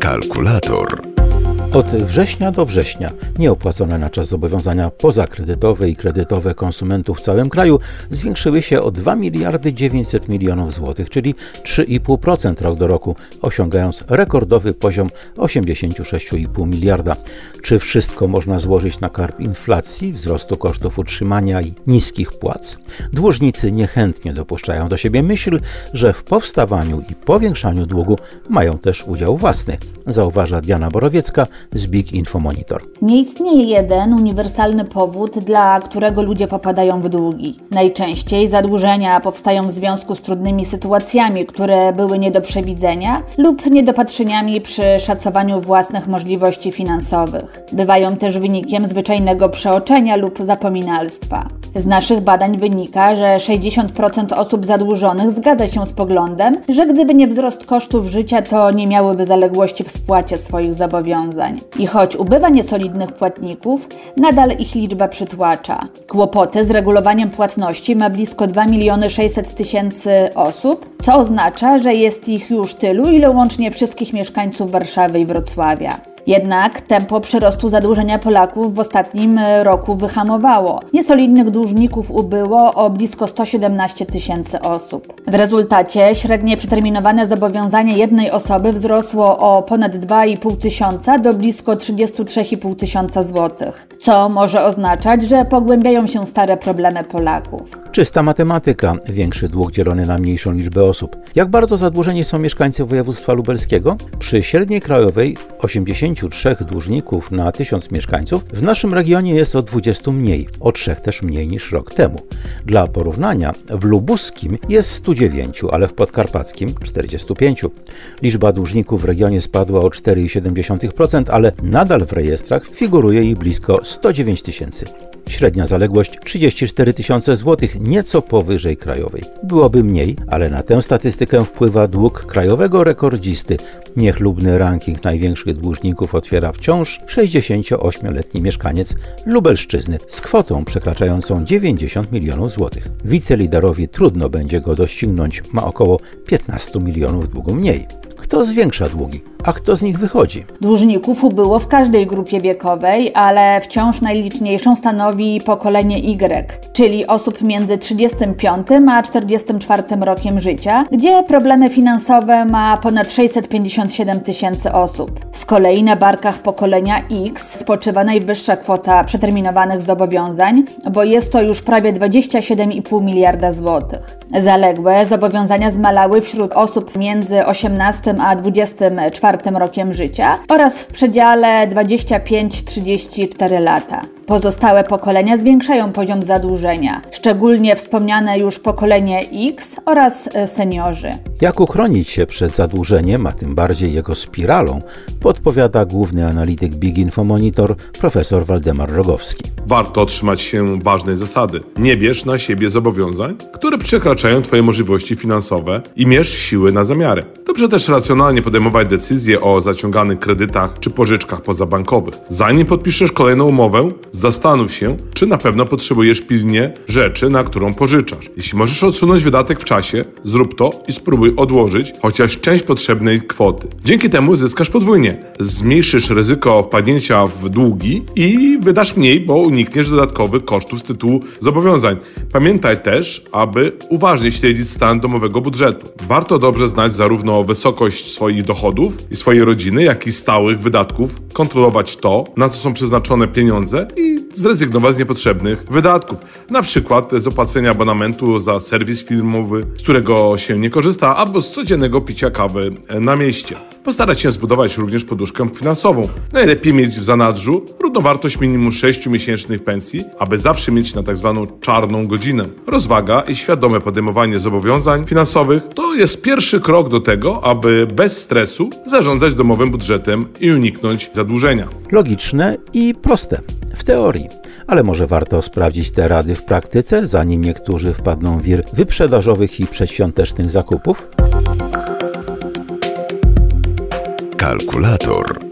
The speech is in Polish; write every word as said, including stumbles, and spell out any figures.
Kalkulator. Od września do września nieopłacone na czas zobowiązania pozakredytowe i kredytowe konsumentów w całym kraju zwiększyły się o dwa miliardy dziewięćset milionów złotych, czyli trzy i pół procent rok do roku, osiągając rekordowy poziom osiemdziesiąt sześć i pół miliarda. Czy wszystko można złożyć na karb inflacji, wzrostu kosztów utrzymania i niskich płac? Dłużnicy niechętnie dopuszczają do siebie myśl, że w powstawaniu i powiększaniu długu mają też udział własny, zauważa Diana Borowiecka z Big Info Monitor. Nie istnieje jeden uniwersalny powód, dla którego ludzie popadają w długi. Najczęściej zadłużenia powstają w związku z trudnymi sytuacjami, które były nie do przewidzenia lub niedopatrzeniami przy szacowaniu własnych możliwości finansowych. Bywają też wynikiem zwyczajnego przeoczenia lub zapominalstwa. Z naszych badań wynika, że sześćdziesiąt procent osób zadłużonych zgadza się z poglądem, że gdyby nie wzrost kosztów życia, to nie miałyby zaległości w spłacie swoich zobowiązań. I choć ubywa niesolidnych płatników, nadal ich liczba przytłacza. Kłopoty z regulowaniem płatności ma blisko dwa miliony sześćset tysięcy osób, co oznacza, że jest ich już tylu, ile łącznie wszystkich mieszkańców Warszawy i Wrocławia. Jednak tempo przyrostu zadłużenia Polaków w ostatnim roku wyhamowało. Niesolidnych dłużników ubyło o blisko sto siedemnaście tysięcy osób. W rezultacie średnie przeterminowane zobowiązanie jednej osoby wzrosło o ponad dwa i pół tysiąca do blisko trzydzieści trzy i pół tysiąca złotych, co może oznaczać, że pogłębiają się stare problemy Polaków. Czysta matematyka, większy dług dzielony na mniejszą liczbę osób. Jak bardzo zadłużeni są mieszkańcy województwa lubelskiego? Przy średniej krajowej osiemdziesięciu trzech dłużników na tysiąc mieszkańców w naszym regionie jest o dwudziestu mniej, o trzech też mniej niż rok temu. Dla porównania w lubuskim jest stu dziewięciu, ale w podkarpackim czterdziestu pięciu. Liczba dłużników w regionie spadła o cztery i siedem dziesiątych procent, ale nadal w rejestrach figuruje ich blisko sto dziewięć tysięcy. Średnia zaległość trzydzieści cztery tysiące złotych, nieco powyżej krajowej. Byłoby mniej, ale na tę statystykę wpływa dług krajowego rekordzisty. Niechlubny ranking największych dłużników otwiera wciąż sześćdziesięcioośmioletni mieszkaniec Lubelszczyzny z kwotą przekraczającą dziewięćdziesiąt milionów złotych. Wiceliderowi trudno będzie go doścignąć, ma około piętnaście milionów długu mniej. Kto zwiększa długi, a kto z nich wychodzi? Dłużników ubyło w każdej grupie wiekowej, ale wciąż najliczniejszą stanowi pokolenie Y, czyli osób między trzydziestym piątym a czterdziestym czwartym rokiem życia, gdzie problemy finansowe ma ponad sześćset pięćdziesiąt siedem tysięcy osób. Z kolei na barkach pokolenia X spoczywa najwyższa kwota przeterminowanych zobowiązań, bo jest to już prawie dwadzieścia siedem i pół miliarda złotych. Zaległe zobowiązania zmalały wśród osób między osiemnastym a dwudziestym czwartym rokiem życia oraz w przedziale dwadzieścia pięć do trzydziestu czterech lata. Pozostałe pokolenia zwiększają poziom zadłużenia, szczególnie wspomniane już pokolenie X oraz seniorzy. Jak uchronić się przed zadłużeniem, a tym bardziej jego spiralą, podpowiada główny analityk Big Info Monitor profesor Waldemar Rogowski. Warto trzymać się ważnej zasady. Nie bierz na siebie zobowiązań, które przekraczają Twoje możliwości finansowe i mierz siły na zamiary. Dobrze też racjonalnie podejmować decyzje o zaciąganych kredytach czy pożyczkach pozabankowych. Zanim podpiszesz kolejną umowę, zastanów się, czy na pewno potrzebujesz pilnie rzeczy, na którą pożyczasz. Jeśli możesz odsunąć wydatek w czasie, zrób to i spróbuj odłożyć chociaż część potrzebnej kwoty. Dzięki temu zyskasz podwójnie. Zmniejszysz ryzyko wpadnięcia w długi i wydasz mniej, bo unikniesz dodatkowych kosztów z tytułu zobowiązań. Pamiętaj też, aby uważnie śledzić stan domowego budżetu. Warto dobrze znać zarówno wysokość swoich dochodów i swojej rodziny, jak i stałych wydatków, kontrolować to, na co są przeznaczone pieniądze i zrezygnować z niepotrzebnych wydatków. Na przykład z opłacenia abonamentu za serwis filmowy, z którego się nie korzysta, albo z codziennego picia kawy na mieście. Postarać się zbudować również poduszkę finansową. Najlepiej mieć w zanadrzu równowartość minimum sześciu miesięcznych pensji, aby zawsze mieć na tak zwaną czarną godzinę. Rozwaga i świadome podejmowanie zobowiązań finansowych to jest pierwszy krok do tego, aby bez stresu zarządzać domowym budżetem i uniknąć zadłużenia. Logiczne i proste w teorii. Ale może warto sprawdzić te rady w praktyce, zanim niektórzy wpadną w wir wyprzedażowych i przedświątecznych zakupów? Kalkulator.